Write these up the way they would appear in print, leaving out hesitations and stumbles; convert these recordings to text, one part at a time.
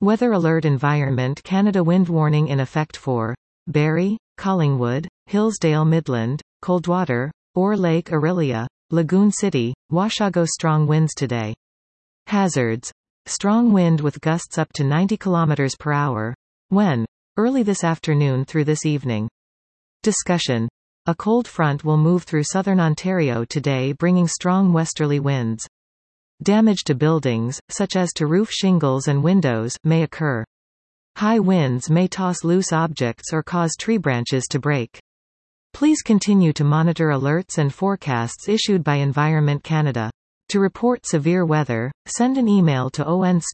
Weather Alert Environment Canada wind warning in effect for Barrie, Collingwood, Hillsdale Midland, Coldwater, Orr Lake Orillia, Lagoon City, Washago. Strong winds today. Hazards. Strong wind with gusts up to 90 km per hour. When? Early this afternoon through this evening. Discussion. A cold front will move through southern Ontario today, bringing strong westerly winds. Damage to buildings, such as to roof shingles and windows, may occur. High winds may toss loose objects or cause tree branches to break. Please continue to monitor alerts and forecasts issued by Environment Canada. To report severe weather, send an email to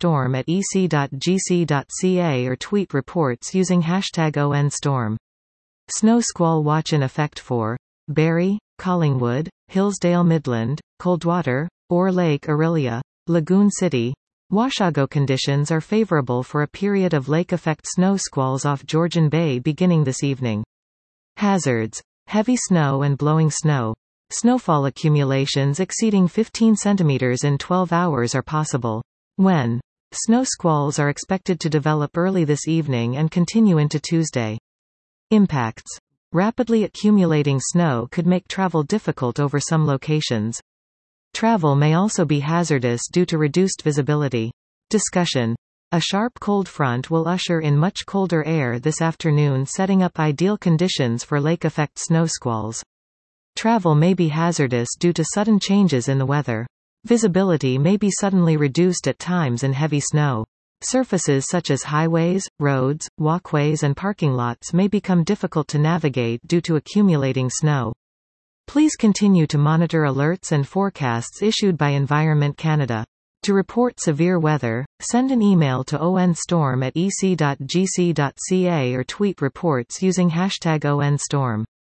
onstorm@ec.gc.ca or tweet reports using #ONStorm. Snow squall watch in effect for Barrie, Collingwood, Hillsdale Midland, Coldwater, Orr Lake Orillia, Lagoon City, Washago. Conditions are favorable for a period of lake-effect snow squalls off Georgian Bay beginning this evening. Hazards. Heavy snow and blowing snow. Snowfall accumulations exceeding 15 centimeters in 12 hours are possible. When? Snow squalls are expected to develop early this evening and continue into Tuesday. Impacts. Rapidly accumulating snow could make travel difficult over some locations. Travel may also be hazardous due to reduced visibility. Discussion. A sharp cold front will usher in much colder air this afternoon, setting up ideal conditions for lake-effect snow squalls. Travel may be hazardous due to sudden changes in the weather. Visibility may be suddenly reduced at times in heavy snow. Surfaces such as highways, roads, walkways and parking lots may become difficult to navigate due to accumulating snow. Please continue to monitor alerts and forecasts issued by Environment Canada. To report severe weather, send an email to onstorm@ec.gc.ca or tweet reports using #ONStorm.